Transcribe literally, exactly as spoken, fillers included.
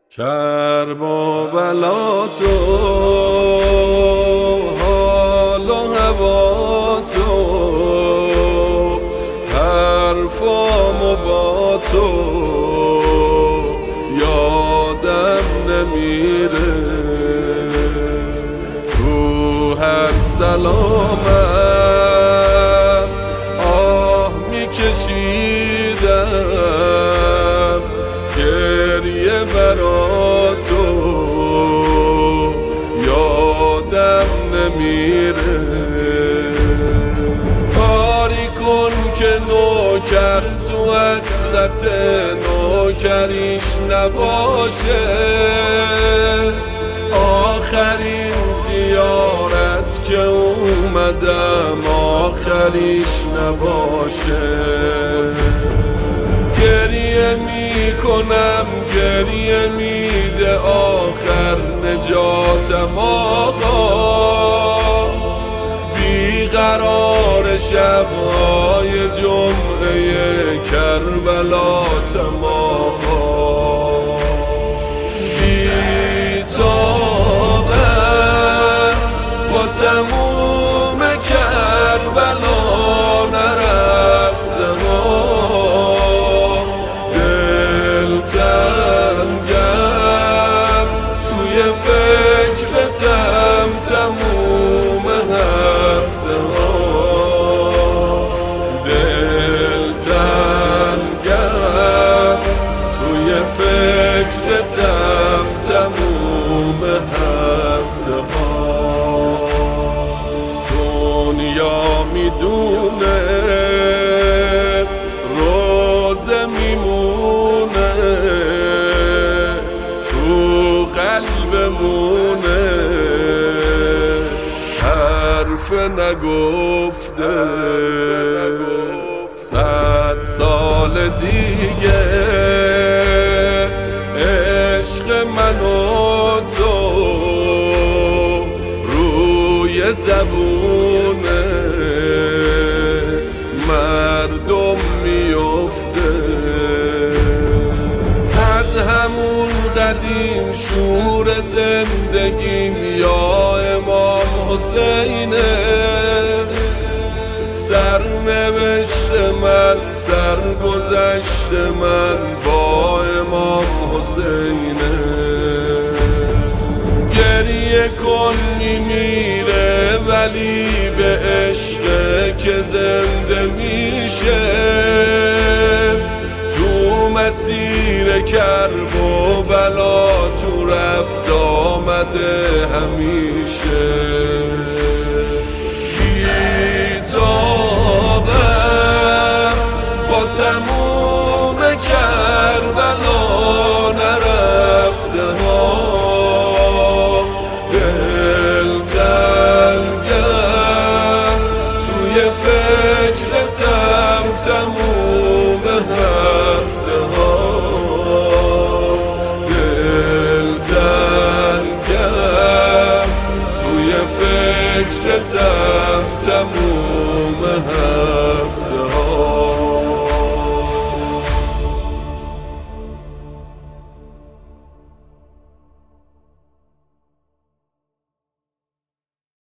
کرب و بلا تو، حال و هوا تو، حرفامو با تو یادم نمیره. تو هر سلامم آه میکشیدم، گریه برا تو یادم نمیره. کاری کن که نوکر تو حسرت نوکریش نباشه، آخرین زیارت که اومدم آخریش نباشه. گریه میکنم گریه میده آخر نجاتم آقا، بیقرار شبهای جمعه کربلاتم آقا. بیتابم با تموم کربلا نرفتم، دلتنگم توی فکرتم تموم هفته ها، دلتنگم توی فکرتم تموم هفته ها. دنیا میدونه روزه میمونه، تو قلبمونه حرف نگفته. صد سال دیگه عشق من و تو روی زبونه مردم میفته. از همون قدیم شور زندگیم یا امام حسینه، سرنوشت من سرگذشت من با امام حسینه. گریه کن میمیره ولی به عشق که زنده میشه، تو مسیر کرب و بلا تو رفت آمده همیشه. بیتابم با تموم کربلا